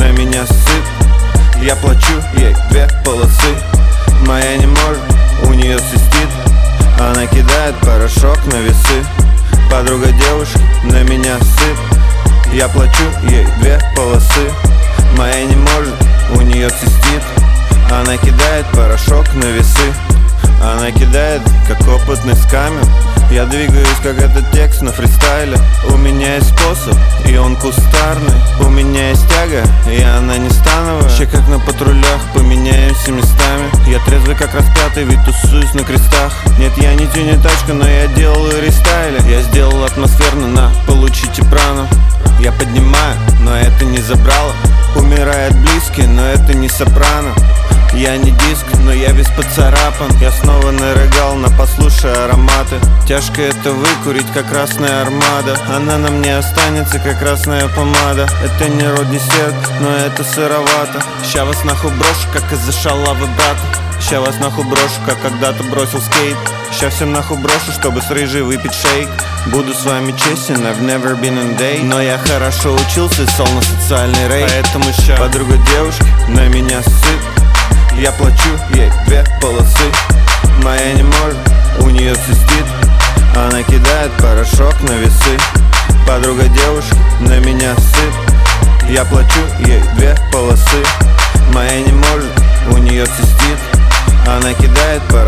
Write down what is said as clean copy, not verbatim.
на меня сыт. Я плачу ей 2 полосы. Моя не может, у нее цистит. Она кидает порошок на весы. Подруга девушки на меня сыт. Я плачу ей 2 полосы. Моя не может, у нее цистит. Она кидает порошок на весы. Она кидает, как опытный скамер. Я двигаюсь, как этот текст на фристайле. У меня есть способ, и он кустарный. У меня есть тяга, и она не становая. Ще как на патрулях, поменяемся местами. Я трезвый, как распятый, ведь тусуюсь на крестах. Нет, я не тюни тачка, но я делаю рестайли. Я сделал атмосферно, на, получите прано. Я поднимаю, но это не забрало. Умирает близкий, но это не сопрано. Я не диск, но я весь поцарапан. Я снова нарыгал на послушай ароматы. Тяжко это выкурить, как красная армада. Она на мне останется, как красная помада. Это не род десерт, но это сыровато. Ща вас нахуй брошу, как из-за шалавы брата. Ща вас нахуй брошу, как когда-то бросил скейт. Ща всем нахуй брошу, чтобы с рыжей выпить шейк. Буду с вами честен, I've never been on date. Но я хорошо учился, сел на социальный рейд. Поэтому ща подруга девушки на меня сыт. Я плачу ей 2 полосы. Моя не может, у нее цистит. Она кидает порошок на весы. Подруга девушки на меня сыт. Я плачу ей 2 полосы. Моя не может, у нее цистит. Она кидает порошок